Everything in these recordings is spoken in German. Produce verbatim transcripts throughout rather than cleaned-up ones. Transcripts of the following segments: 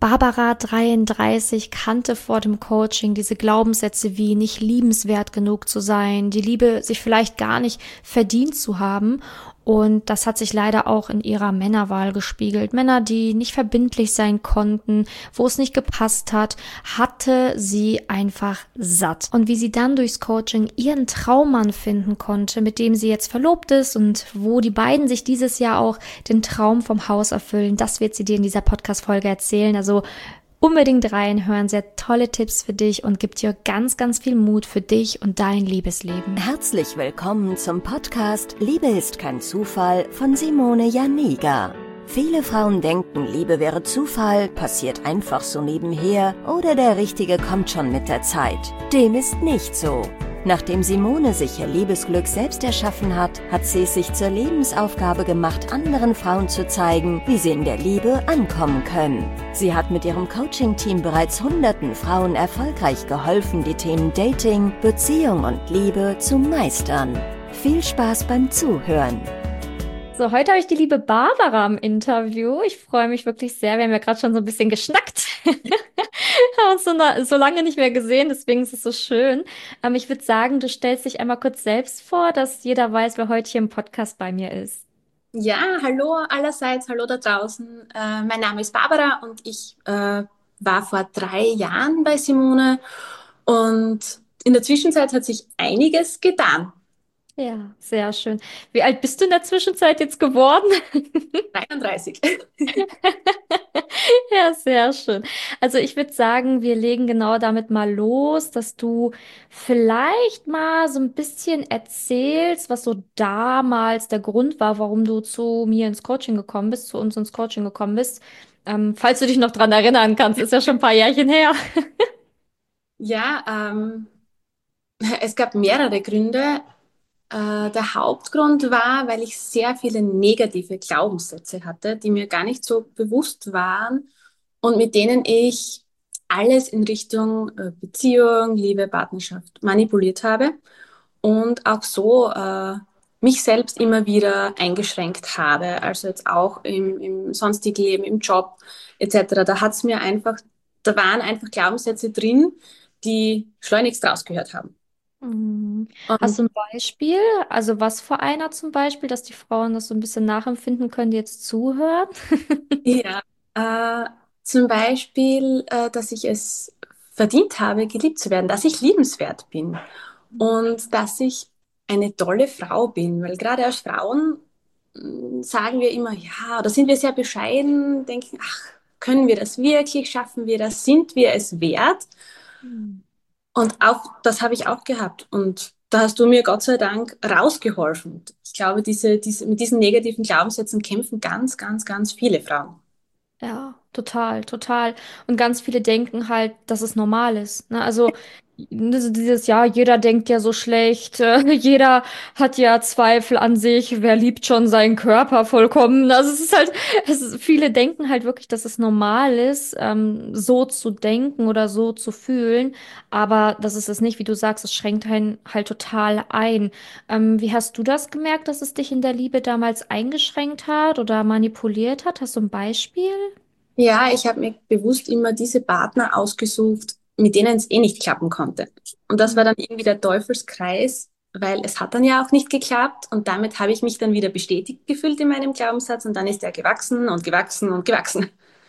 Barbara dreiunddreißig kannte vor dem Coaching diese Glaubenssätze wie nicht liebenswert genug zu sein, die Liebe sich vielleicht gar nicht verdient zu haben. Und das hat sich leider auch in ihrer Männerwahl gespiegelt. Männer, die nicht verbindlich sein konnten, wo es nicht gepasst hat, hatte sie einfach satt. Und wie sie dann durchs Coaching ihren Traummann finden konnte, mit dem sie jetzt verlobt ist und wo die beiden sich dieses Jahr auch den Traum vom Haus erfüllen, das wird sie dir in dieser Podcast-Folge erzählen. Also unbedingt reinhören, sehr tolle Tipps für dich und gibt dir ganz, ganz viel Mut für dich und dein Liebesleben. Herzlich willkommen zum Podcast Liebe ist kein Zufall von Simone Janiga. Viele Frauen denken, Liebe wäre Zufall, passiert einfach so nebenher oder der Richtige kommt schon mit der Zeit. Dem ist nicht so. Nachdem Simone sich ihr Liebesglück selbst erschaffen hat, hat sie es sich zur Lebensaufgabe gemacht, anderen Frauen zu zeigen, wie sie in der Liebe ankommen können. Sie hat mit ihrem Coaching-Team bereits hunderten Frauen erfolgreich geholfen, die Themen Dating, Beziehung und Liebe zu meistern. Viel Spaß beim Zuhören! So, heute habe ich die liebe Barbara im Interview. Ich freue mich wirklich sehr. Wir haben ja gerade schon so ein bisschen geschnackt. Haben uns so, na- so lange nicht mehr gesehen, deswegen ist es so schön. Ähm, ich würde sagen, du stellst dich einmal kurz selbst vor, dass jeder weiß, wer heute hier im Podcast bei mir ist. Ja, hallo allerseits, hallo da draußen. Äh, mein Name ist Barbara und ich äh, war vor drei Jahren bei Simone und in der Zwischenzeit hat sich einiges getan. Ja, sehr schön. Wie alt bist du in der Zwischenzeit jetzt geworden? dreiunddreißig. Ja, sehr schön. Also ich würde sagen, wir legen genau damit mal los, dass du vielleicht mal so ein bisschen erzählst, was so damals der Grund war, warum du zu mir ins Coaching gekommen bist, zu uns ins Coaching gekommen bist. Ähm, falls du dich noch dran erinnern kannst, ist ja schon ein paar Jährchen her. Ja, ähm, es gab mehrere Gründe. Äh, der Hauptgrund war, weil ich sehr viele negative Glaubenssätze hatte, die mir gar nicht so bewusst waren und mit denen ich alles in Richtung äh, Beziehung, Liebe, Partnerschaft manipuliert habe und auch so äh, mich selbst immer wieder eingeschränkt habe. Also jetzt auch im, im sonstigen Leben, im Job et cetera. Da hat's mir einfach, da waren einfach Glaubenssätze drin, die schleunigst rausgehört haben. Mhm. Hast Und du ein Beispiel? Also was für einer zum Beispiel, dass die Frauen das so ein bisschen nachempfinden können, die jetzt zuhören? ja, äh, zum Beispiel, äh, dass ich es verdient habe, geliebt zu werden, dass ich liebenswert bin und dass ich eine tolle Frau bin, weil gerade als Frauen mh, sagen wir immer, ja, da sind wir sehr bescheiden, denken, ach, können wir das wirklich, schaffen wir das, sind wir es wert? Mhm. Und auch das habe ich auch gehabt und da hast du mir Gott sei Dank rausgeholfen. Ich glaube, diese, diese, mit diesen negativen Glaubenssätzen kämpfen ganz, ganz, ganz viele Frauen. Ja, total, total. Und ganz viele denken halt, dass es normal ist. Ne? Also das- dieses Jahr, jeder denkt ja so schlecht, äh, jeder hat ja Zweifel an sich, wer liebt schon seinen Körper vollkommen. Also es ist halt, es ist, viele denken halt wirklich, dass es normal ist, ähm, so zu denken oder so zu fühlen. Aber das ist es nicht, wie du sagst, es schränkt einen halt total ein. Ähm, wie hast du das gemerkt, dass es dich in der Liebe damals eingeschränkt hat oder manipuliert hat? Hast du ein Beispiel? Ja, ich habe mir bewusst immer diese Partner ausgesucht, mit denen es eh nicht klappen konnte. Und das war dann irgendwie der Teufelskreis, weil es hat dann ja auch nicht geklappt und damit habe ich mich dann wieder bestätigt gefühlt in meinem Glaubenssatz und dann ist er gewachsen und gewachsen und gewachsen.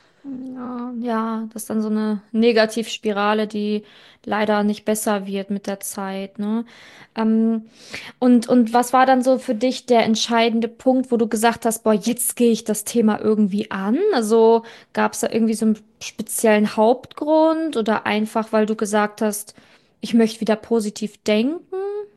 Ja, ja, das ist dann so eine Negativspirale, die leider nicht besser wird mit der Zeit, ne? Ähm, und, und was war dann so für dich der entscheidende Punkt, wo du gesagt hast, boah, jetzt gehe ich das Thema irgendwie an? Also gab es da irgendwie so einen speziellen Hauptgrund oder einfach, weil du gesagt hast, ich möchte wieder positiv denken?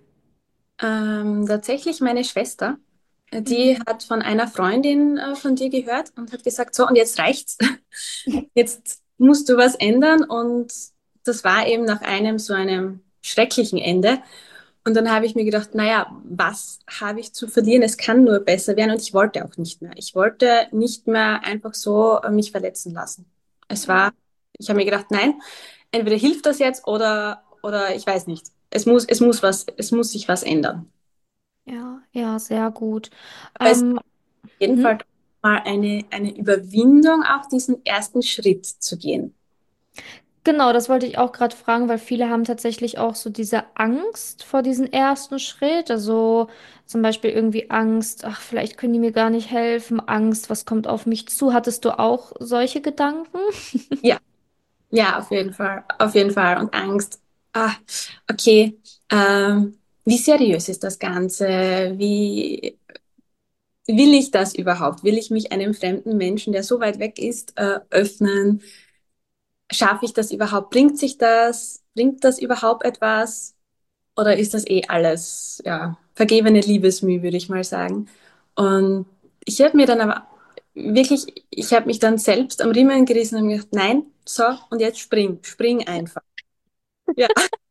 Ähm, tatsächlich meine Schwester, äh, die Mhm. hat von einer Freundin äh, von dir gehört und hat gesagt, so, und jetzt reicht's. Jetzt musst du was ändern. Und das war eben nach einem so einem schrecklichen Ende. Und dann habe ich mir gedacht, naja, was habe ich zu verlieren? Es kann nur besser werden. Und ich wollte auch nicht mehr. Ich wollte nicht mehr einfach so äh, mich verletzen lassen. Es war, ich habe mir gedacht, nein, entweder hilft das jetzt oder, oder ich weiß nicht. Es muss, es muss was, es muss sich was ändern. Ja, ja, sehr gut. Aber es ist Ähm, auf jeden mhm. Fall mal eine, eine Überwindung, auch diesen ersten Schritt zu gehen. Genau, das wollte ich auch gerade fragen, weil viele haben tatsächlich auch so diese Angst vor diesem ersten Schritt. Also zum Beispiel irgendwie Angst, ach, vielleicht können die mir gar nicht helfen. Angst, was kommt auf mich zu? Hattest du auch solche Gedanken? Ja, ja, auf jeden Fall, auf jeden Fall. Und Angst, ah, okay, ähm, wie seriös ist das Ganze? Wie will ich das überhaupt? Will ich mich einem fremden Menschen, der so weit weg ist, äh, öffnen? Schaffe ich das überhaupt? Bringt sich das? Bringt das überhaupt etwas? Oder ist das eh alles, ja, vergebene Liebesmüh, würde ich mal sagen. Und ich habe mir dann aber wirklich, ich habe mich dann selbst am Riemen gerissen und mir gedacht, nein, so, und jetzt spring, spring einfach. Ja,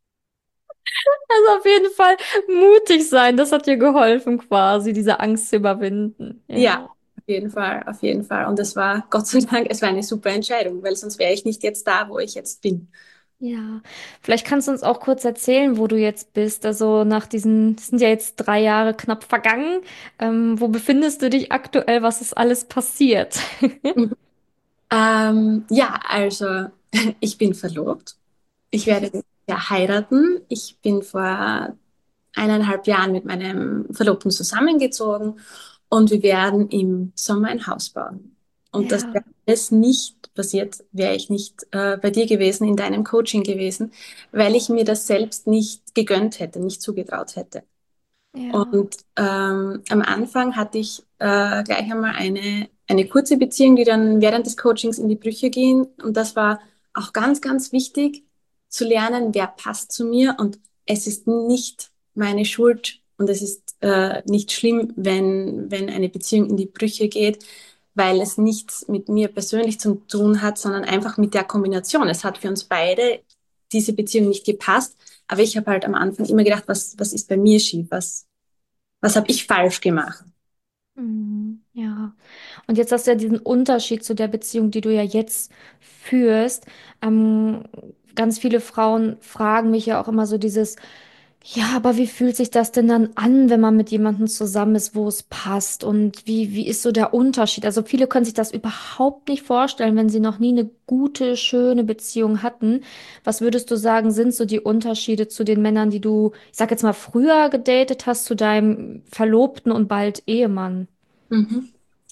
Also auf jeden Fall mutig sein, das hat dir geholfen, quasi diese Angst zu überwinden. ja, Ja. auf jeden Fall, auf jeden Fall. Und es war, Gott sei Dank, es war eine super Entscheidung, weil sonst wäre ich nicht jetzt da, wo ich jetzt bin. Ja, vielleicht kannst du uns auch kurz erzählen, wo du jetzt bist. Also nach diesen, es sind ja jetzt drei Jahre knapp vergangen. Ähm, wo befindest du dich aktuell? Was ist alles passiert? Mhm. Ähm, ja, also ich bin verlobt. Ich werde dieses Jahr heiraten. Ich bin vor eineinhalb Jahren mit meinem Verlobten zusammengezogen und wir werden im Sommer ein Haus bauen. Und das Ja, wäre alles nicht passiert, wäre ich nicht äh, bei dir gewesen, in deinem Coaching gewesen, weil ich mir das selbst nicht gegönnt hätte, nicht zugetraut hätte. ja, Und ähm, am Anfang hatte ich äh, gleich einmal eine, eine kurze Beziehung, die dann während des Coachings in die Brüche ging. Und das war auch ganz, ganz wichtig zu lernen, wer passt zu mir. Und es ist nicht meine Schuld und es ist äh, nicht schlimm, wenn, wenn eine Beziehung in die Brüche geht, weil es nichts mit mir persönlich zu tun hat, sondern einfach mit der Kombination. Es hat für uns beide diese Beziehung nicht gepasst. Aber ich habe halt am Anfang immer gedacht, was, was ist bei mir schief? Was, was habe ich falsch gemacht? mm, ja. Und jetzt hast du ja diesen Unterschied zu der Beziehung, die du ja jetzt führst. Ähm, ganz viele Frauen fragen mich ja auch immer so dieses, ja, aber wie fühlt sich das denn dann an, wenn man mit jemandem zusammen ist, wo es passt? Und wie, wie ist so der Unterschied? Also viele können sich das überhaupt nicht vorstellen, wenn sie noch nie eine gute, schöne Beziehung hatten. Was würdest du sagen, sind so die Unterschiede zu den Männern, die du, ich sag jetzt mal, früher gedatet hast, zu deinem Verlobten und bald Ehemann? Mhm.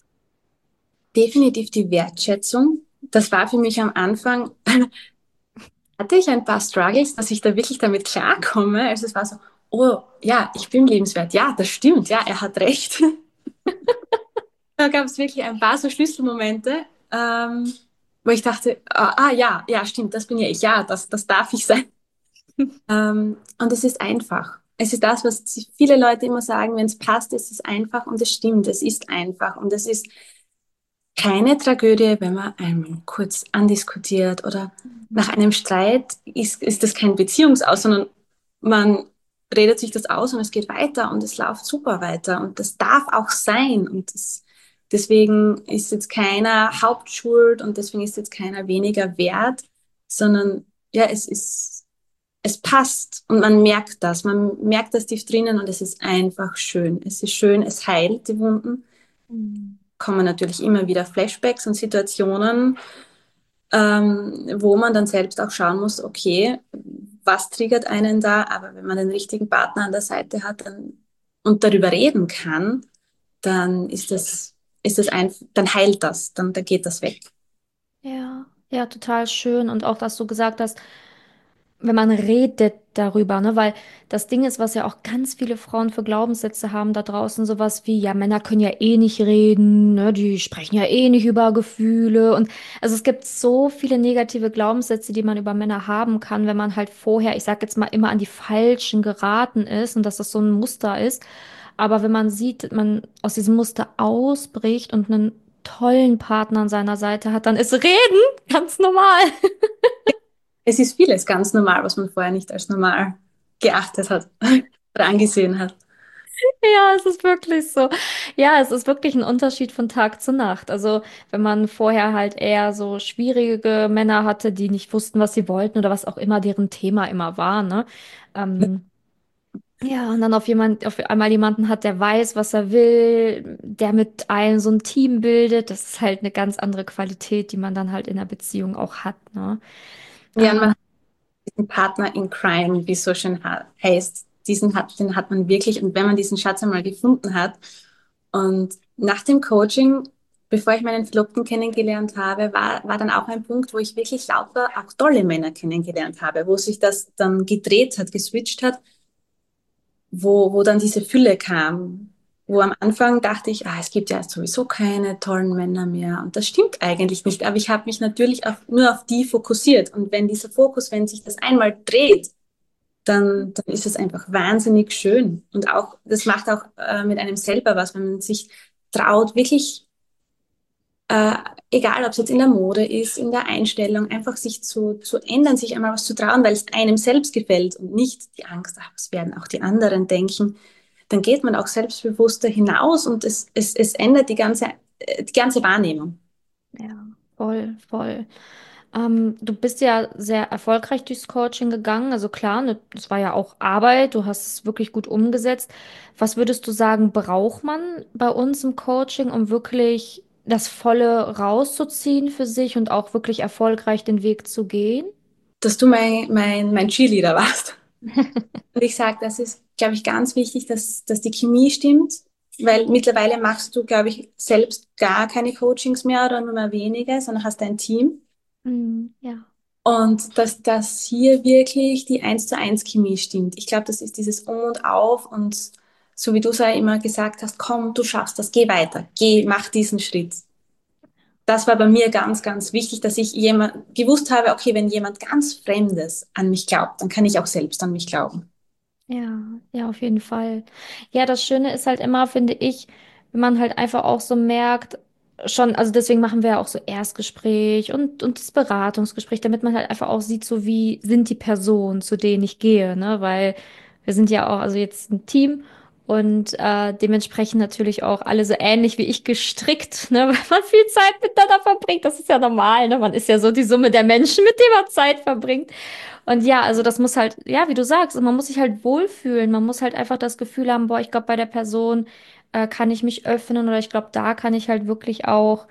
Definitiv die Wertschätzung. Das war für mich am Anfang, hatte ich ein paar Struggles, dass ich da wirklich damit klarkomme. Also es war so, oh ja, ich bin liebenswert. Ja, das stimmt. Ja, er hat recht. Da gab es wirklich ein paar so Schlüsselmomente, ähm, wo ich dachte, ah, ah ja, ja, stimmt, das bin ja ich. Ja, das, das darf ich sein. Ähm, und es ist einfach. Es ist das, was viele Leute immer sagen, wenn es passt, ist es einfach und es stimmt, es ist einfach und es ist keine Tragödie, wenn man einmal kurz andiskutiert oder nach einem Streit ist, ist das kein Beziehungsaus, sondern man redet sich das aus und es geht weiter und es läuft super weiter und das darf auch sein und das, deswegen ist jetzt keiner Hauptschuld und deswegen ist jetzt keiner weniger wert, sondern ja, es ist, es passt und man merkt das, man merkt das tief drinnen und es ist einfach schön. Es ist schön, es heilt die Wunden, Mhm. kommen natürlich immer wieder Flashbacks und Situationen, ähm, wo man dann selbst auch schauen muss, okay, was triggert einen da? Aber wenn man den richtigen Partner an der Seite hat dann, und darüber reden kann, dann ist das, ist das ein, dann heilt das, dann, dann geht das weg. Ja, ja, total schön. Und auch, dass du gesagt hast, wenn man redet darüber, ne, weil das Ding ist, was ja auch ganz viele Frauen für Glaubenssätze haben da draußen, sowas wie, ja, Männer können ja eh nicht reden, ne, die sprechen ja eh nicht über Gefühle. Und also es gibt so viele negative Glaubenssätze, die man über Männer haben kann, wenn man halt vorher, ich sag jetzt mal, immer an die Falschen geraten ist und dass das so ein Muster ist. Aber wenn man sieht, man aus diesem Muster ausbricht und einen tollen Partner an seiner Seite hat, dann ist Reden ganz normal. Es ist vieles ganz normal, was man vorher nicht als normal geachtet hat oder angesehen hat. Ja, es ist wirklich so. Ja, es ist wirklich ein Unterschied von Tag zu Nacht. Also, wenn man vorher halt eher so schwierige Männer hatte, die nicht wussten, was sie wollten oder was auch immer deren Thema immer war, ne? Ähm, Ja, und dann auf jemand, auf einmal jemanden hat, der weiß, was er will, der mit einem so ein Team bildet. Das ist halt eine ganz andere Qualität, die man dann halt in der Beziehung auch hat, ne? Ja, und man Ähm, hat diesen Partner in Crime, wie es so schön ha- heißt, diesen hat, den hat man wirklich. Und wenn man diesen Schatz einmal gefunden hat und nach dem Coaching, bevor ich meinen Verlobten kennengelernt habe, war, war dann auch ein Punkt, wo ich wirklich lauter auch tolle Männer kennengelernt habe, wo sich das dann gedreht hat, geswitcht hat, wo, wo dann diese Fülle kam. Wo am Anfang dachte ich, ah, es gibt ja sowieso keine tollen Männer mehr. Und das stimmt eigentlich nicht. Aber ich habe mich natürlich auf, nur auf die fokussiert. Und wenn dieser Fokus, wenn sich das einmal dreht, dann, dann ist es einfach wahnsinnig schön. Und auch, das macht auch äh, mit einem selber was, wenn man sich traut, wirklich, äh, egal ob es jetzt in der Mode ist, in der Einstellung, einfach sich zu, zu ändern, sich einmal was zu trauen, weil es einem selbst gefällt und nicht die Angst, ach, was werden auch die anderen denken. Dann geht man auch selbstbewusster hinaus und es, es, es ändert die ganze, äh, die ganze Wahrnehmung. ja, voll, voll. Ähm, du bist ja sehr erfolgreich durchs Coaching gegangen. Also klar, ne, das war ja auch Arbeit. Du hast es wirklich gut umgesetzt. Was würdest du sagen, braucht man bei uns im Coaching, um wirklich das Volle rauszuziehen für sich und auch wirklich erfolgreich den Weg zu gehen? Dass du mein, mein, mein Cheerleader warst. Und ich sage, das ist, glaube ich, ganz wichtig, dass, dass die Chemie stimmt, weil mittlerweile machst du, glaube ich, selbst gar keine Coachings mehr oder nur mehr wenige, sondern hast ein Team. Hm, ja. Und dass, dass hier wirklich die eins zu eins Chemie stimmt. Ich glaube, das ist dieses Um und Auf und so wie du es ja immer gesagt hast, komm, du schaffst das, geh weiter, geh, mach diesen Schritt. Das war bei mir ganz, ganz wichtig, dass ich jemand gewusst habe, okay, wenn jemand ganz Fremdes an mich glaubt, dann kann ich auch selbst an mich glauben. Ja, ja, auf jeden Fall. Ja, das Schöne ist halt immer, finde ich, wenn man halt einfach auch so merkt, schon, also deswegen machen wir ja auch so Erstgespräch und, und das Beratungsgespräch, damit man halt einfach auch sieht, so wie sind die Personen, zu denen ich gehe, ne? Weil wir sind ja auch, also jetzt ein Team und äh, dementsprechend natürlich auch alle so ähnlich wie ich gestrickt, ne? Weil man viel Zeit miteinander verbringt. Das ist ja normal, ne? Man ist ja so die Summe der Menschen, mit denen man Zeit verbringt. Und ja, also das muss halt, ja, wie du sagst, man muss sich halt wohlfühlen. Man muss halt einfach das Gefühl haben, boah, ich glaube, bei der Person äh, kann ich mich öffnen oder ich glaube, da kann ich halt wirklich auch,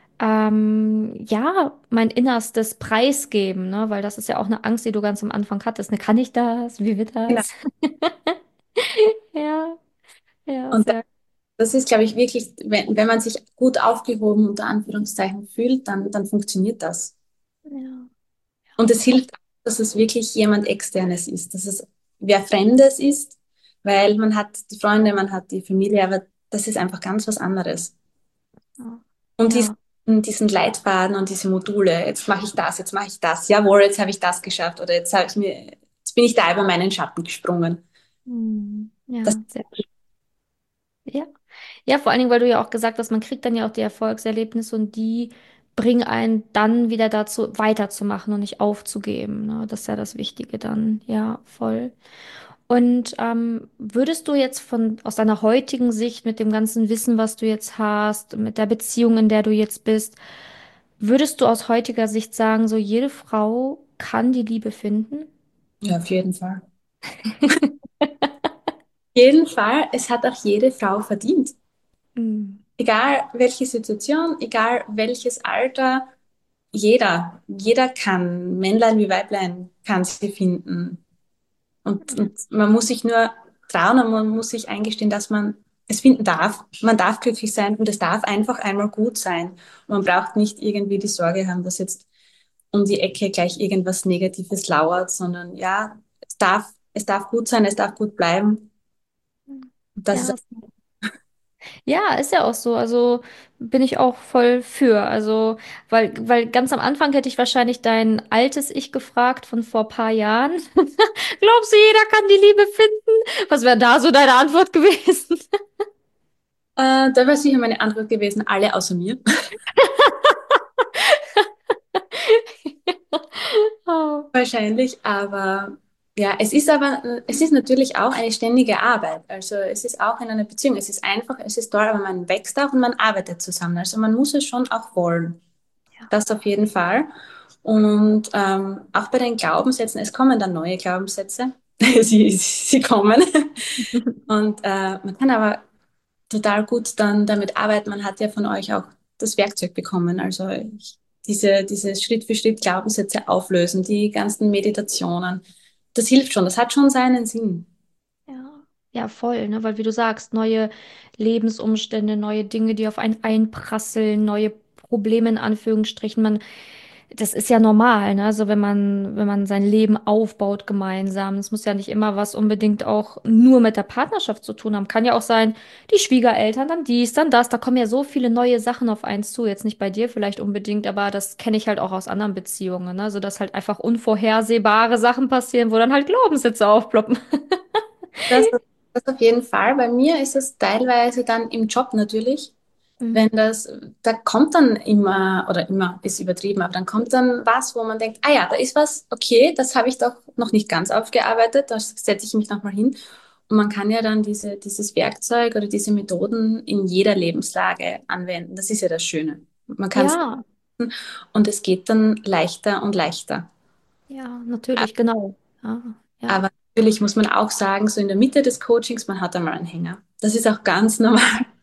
ähm, ja, mein Innerstes preisgeben, ne? Weil das ist ja auch eine Angst, die du ganz am Anfang hattest. Ne, kann ich das? Wie wird Genau. das? Ja, ja, Und sehr. das ist, glaube ich, wirklich, wenn, wenn man sich gut aufgehoben unter Anführungszeichen fühlt, dann, dann funktioniert das. Ja. Und es hilft auch, dass es wirklich jemand Externes ist, dass es wer Fremdes ist, weil man hat die Freunde, man hat die Familie, aber das ist einfach ganz was anderes. Ja. Und diesen, Ja. diesen Leitfaden und diese Module, jetzt mache ich das, jetzt mache ich das, jawohl, jetzt habe ich das geschafft oder jetzt habe ich mir, jetzt bin ich da über meinen Schatten gesprungen. Hm. Das, Ja, sehr schön. Ja. Ja, vor allen Dingen, weil du ja auch gesagt hast, man kriegt dann ja auch die Erfolgserlebnisse und die bringen einen dann wieder dazu, weiterzumachen und nicht aufzugeben. Ne? Das ist ja das Wichtige dann. Ja, voll. Und ähm, würdest du jetzt von aus deiner heutigen Sicht mit dem ganzen Wissen, was du jetzt hast, mit der Beziehung, in der du jetzt bist, würdest du aus heutiger Sicht sagen, so jede Frau kann die Liebe finden? ja, auf jeden Fall. Jeden Fall, es hat auch jede Frau verdient. Hm. Egal welche Situation, egal welches Alter, jeder, jeder kann, Männlein wie Weiblein, kann sie finden. Und, und man muss sich nur trauen und man muss sich eingestehen, dass man es finden darf. Man darf glücklich sein und es darf einfach einmal gut sein. Und man braucht nicht irgendwie die Sorge haben, dass jetzt um die Ecke gleich irgendwas Negatives lauert, sondern ja, es darf, es darf gut sein, es darf gut bleiben. Und das ist Ja, ja, ist ja auch so. Also bin ich auch voll für. Also, weil, weil ganz am Anfang hätte ich wahrscheinlich dein altes Ich gefragt von vor paar Jahren. Glaubst du, jeder kann die Liebe finden? Was wäre da so deine Antwort gewesen? Äh, da wäre sicher meine Antwort gewesen, alle außer mir. Oh. Wahrscheinlich, aber ja, es ist aber, es ist natürlich auch eine ständige Arbeit. Also es ist auch in einer Beziehung, es ist einfach, es ist toll, aber man wächst auch und man arbeitet zusammen. Also man muss es schon auch wollen. Ja. Das auf jeden Fall. Und ähm, auch bei den Glaubenssätzen, es kommen dann neue Glaubenssätze. sie, sie kommen. Und äh, man kann aber total gut dann damit arbeiten. Man hat ja von euch auch das Werkzeug bekommen. Also ich, diese, diese Schritt für Schritt Glaubenssätze auflösen, die ganzen Meditationen. Das hilft schon. Das hat schon seinen Sinn. Ja, ja, voll, ne? Weil wie du sagst, neue Lebensumstände, neue Dinge, die auf einen einprasseln, neue Probleme in Anführungsstrichen. Man, das ist ja normal, ne? Also wenn man, wenn man sein Leben aufbaut gemeinsam. Es muss ja nicht immer was unbedingt auch nur mit der Partnerschaft zu tun haben. Kann ja auch sein, die Schwiegereltern, dann dies, dann das. Da kommen ja so viele neue Sachen auf eins zu. Jetzt nicht bei dir vielleicht unbedingt, aber das kenne ich halt auch aus anderen Beziehungen, ne? Also dass halt einfach unvorhersehbare Sachen passieren, wo dann halt Glaubenssätze aufploppen. Das, das auf jeden Fall. Bei mir ist es teilweise dann im Job natürlich, wenn das, da kommt dann immer, oder immer ist übertrieben, aber dann kommt dann was, wo man denkt, ah ja, da ist was, okay, das habe ich doch noch nicht ganz aufgearbeitet, da setze ich mich nochmal hin. Und man kann ja dann diese, dieses Werkzeug oder diese Methoden in jeder Lebenslage anwenden. Das ist ja das Schöne. Man kann es Ja, und es geht dann leichter und leichter. ja, natürlich, genau. Ja, ja, Aber natürlich muss man auch sagen, so in der Mitte des Coachings, man hat einmal einen Hänger. Das ist auch ganz normal.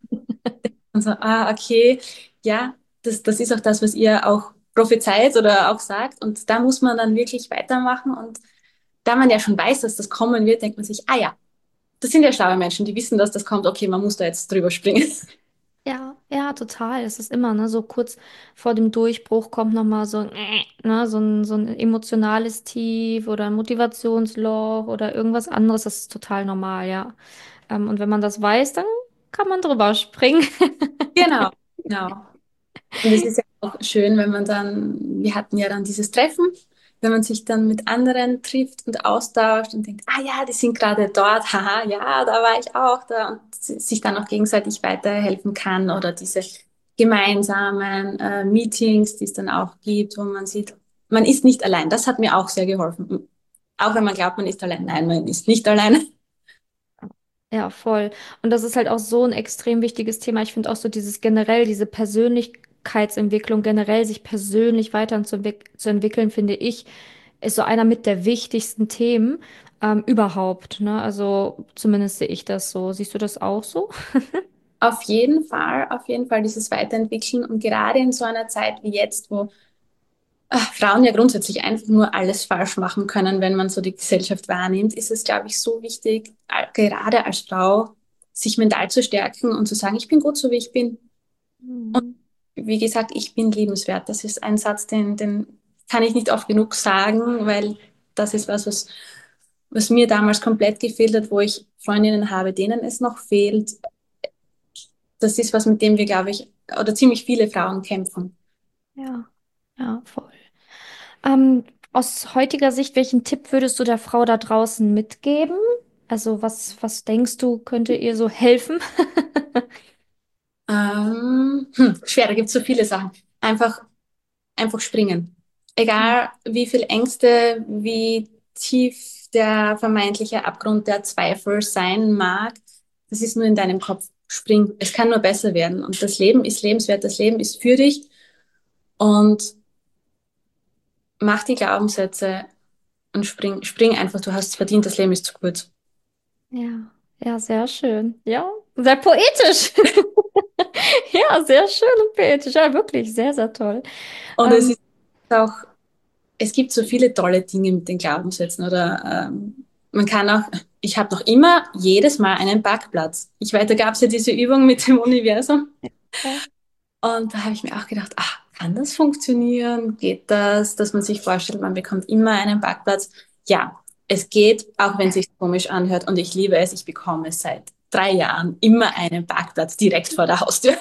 Und so, ah, okay, ja, das, das ist auch das, was ihr auch prophezeit oder auch sagt. Und da muss man dann wirklich weitermachen. Und da man ja schon weiß, dass das kommen wird, denkt man sich, ah ja, das sind ja schlaue Menschen, die wissen, dass das kommt. Okay, man muss da jetzt drüber springen. ja, ja, total. Es ist immer, ne, so kurz vor dem Durchbruch kommt nochmal so, ein, äh, ne, so ein, so ein emotionales Tief oder ein Motivationsloch oder irgendwas anderes. Das ist total normal, ja. Ähm, und wenn man das weiß, dann kann man drüber springen. Genau, genau. Und es ist ja auch schön, wenn man dann, wir hatten ja dann dieses Treffen, wenn man sich dann mit anderen trifft und austauscht und denkt, ah ja, die sind gerade dort, haha, ja, da war ich auch da und sich dann auch gegenseitig weiterhelfen kann oder diese gemeinsamen äh, Meetings, die es dann auch gibt, wo man sieht, man ist nicht allein. Das hat mir auch sehr geholfen. Auch wenn man glaubt, man ist allein. Nein, man ist nicht allein. Ja, voll. Und das ist halt auch so ein extrem wichtiges Thema. Ich finde auch so dieses generell, diese Persönlichkeitsentwicklung, generell sich persönlich weiterzuentwick zu entwickeln, finde ich, ist so einer mit der wichtigsten Themen ähm, überhaupt, ne? Also zumindest sehe ich das so. Siehst du das auch so? Auf jeden Fall, auf jeden Fall dieses Weiterentwickeln und gerade in so einer Zeit wie jetzt, wo ach, Frauen ja grundsätzlich einfach nur alles falsch machen können, wenn man so die Gesellschaft wahrnimmt, ist es, glaube ich, so wichtig, a- gerade als Frau, sich mental zu stärken und zu sagen, ich bin gut so, wie ich bin. Mhm. Wie gesagt, ich bin liebenswert. Das ist ein Satz, den, den kann ich nicht oft genug sagen, weil das ist was, was, was mir damals komplett gefehlt hat, wo ich Freundinnen habe, denen es noch fehlt. Das ist was, mit dem wir, glaube ich, oder ziemlich viele Frauen kämpfen. Ja, ja, voll. Ähm, aus heutiger Sicht, welchen Tipp würdest du der Frau da draußen mitgeben? Also was, was denkst du, könnte ihr so helfen? Ähm, hm, schwer, da gibt es so viele Sachen. Einfach einfach springen. Egal wie viel Ängste, wie tief der vermeintliche Abgrund der Zweifel sein mag, das ist nur in deinem Kopf. Spring. Es kann nur besser werden. Und das Leben ist lebenswert, das Leben ist für dich und mach die Glaubenssätze und spring, spring einfach. Du hast es verdient, das Leben ist zu kurz. Ja, ja, sehr schön. Ja, sehr poetisch. Ja, sehr schön und poetisch. Ja, wirklich, sehr, sehr toll. Und es Ähm, ist auch, es gibt so viele tolle Dinge mit den Glaubenssätzen oder ähm, man kann auch, ich habe noch immer jedes Mal einen Parkplatz. Ich weiß, da gab es ja diese Übung mit dem Universum ja, und da habe ich mir auch gedacht, ach, kann das funktionieren? Geht das, dass man sich vorstellt, man bekommt immer einen Parkplatz? Ja, es geht, auch wenn es sich komisch anhört und ich liebe es, ich bekomme es seit drei Jahren immer einen Parkplatz direkt vor der Haustür.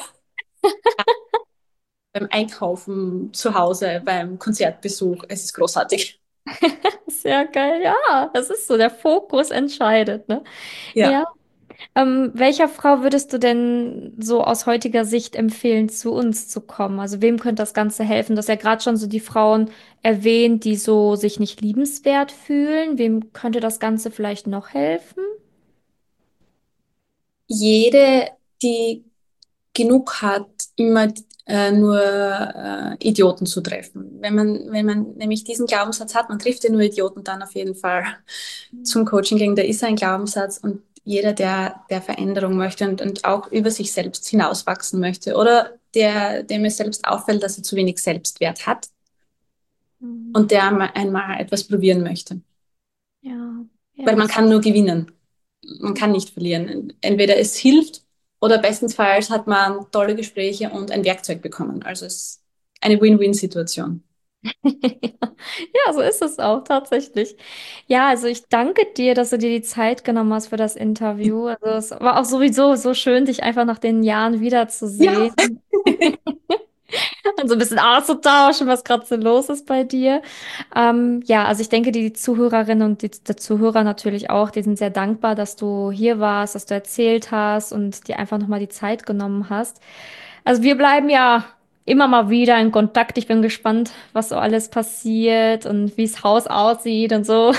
Beim Einkaufen, zu Hause, beim Konzertbesuch. Es ist großartig. sehr geil. Ja, das ist so, der Fokus entscheidet, ne? Ja. Ja. Ähm, welcher Frau würdest du denn so aus heutiger Sicht empfehlen, zu uns zu kommen? Also wem könnte das Ganze helfen? Du hast ja gerade schon so die Frauen erwähnt, die so sich nicht liebenswert fühlen. Wem könnte das Ganze vielleicht noch helfen? Jede, die genug hat, immer äh, nur äh, Idioten zu treffen. Wenn man, wenn man nämlich diesen Glaubenssatz hat, man trifft ja nur Idioten, dann auf jeden Fall zum Coaching gehen. Da ist ein Glaubenssatz und jeder, der, der Veränderung möchte und, und auch über sich selbst hinauswachsen möchte oder der, dem es selbst auffällt, dass er zu wenig Selbstwert hat mhm. und der einmal, einmal etwas probieren möchte. Ja, ja. Weil man kann nur gewinnen. Man kann nicht verlieren. Entweder es hilft oder bestenfalls hat man tolle Gespräche und ein Werkzeug bekommen. Also es ist eine Win-Win-Situation. Ja, so ist es auch tatsächlich. Ja, also ich danke dir, dass du dir die Zeit genommen hast für das Interview. Also es war auch sowieso so schön, dich einfach nach den Jahren wiederzusehen. Ja. Und so ein bisschen auszutauschen, was gerade so los ist bei dir. Ähm, ja, also ich denke, die Zuhörerinnen und die, die Zuhörer natürlich auch, die sind sehr dankbar, dass du hier warst, dass du erzählt hast und dir einfach nochmal die Zeit genommen hast. Also wir bleiben ja immer mal wieder in Kontakt. Ich bin gespannt, was so alles passiert und wie das Haus aussieht und so.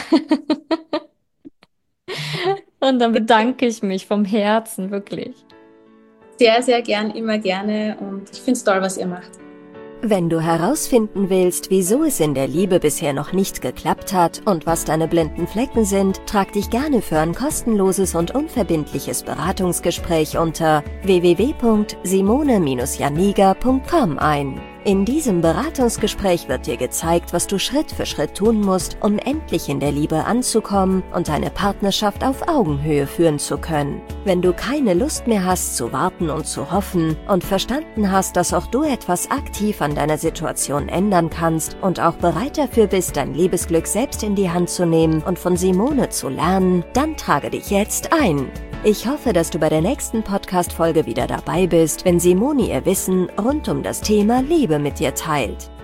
Und dann bedanke ich mich vom Herzen, wirklich. Sehr, sehr gern, immer gerne und ich finde es toll, was ihr macht. Wenn du herausfinden willst, wieso es in der Liebe bisher noch nicht geklappt hat und was deine blinden Flecken sind, trag dich gerne für ein kostenloses und unverbindliches Beratungsgespräch unter w w w punkt simone janiga punkt com ein. In diesem Beratungsgespräch wird dir gezeigt, was du Schritt für Schritt tun musst, um endlich in der Liebe anzukommen und deine Partnerschaft auf Augenhöhe führen zu können. Wenn du keine Lust mehr hast zu warten und zu hoffen und verstanden hast, dass auch du etwas aktiv an deiner Situation ändern kannst und auch bereit dafür bist, dein Liebesglück selbst in die Hand zu nehmen und von Simone zu lernen, dann trage dich jetzt ein. Ich hoffe, dass du bei der nächsten Podcast-Folge wieder dabei bist, wenn Simone ihr Wissen rund um das Thema Liebe mit dir teilt.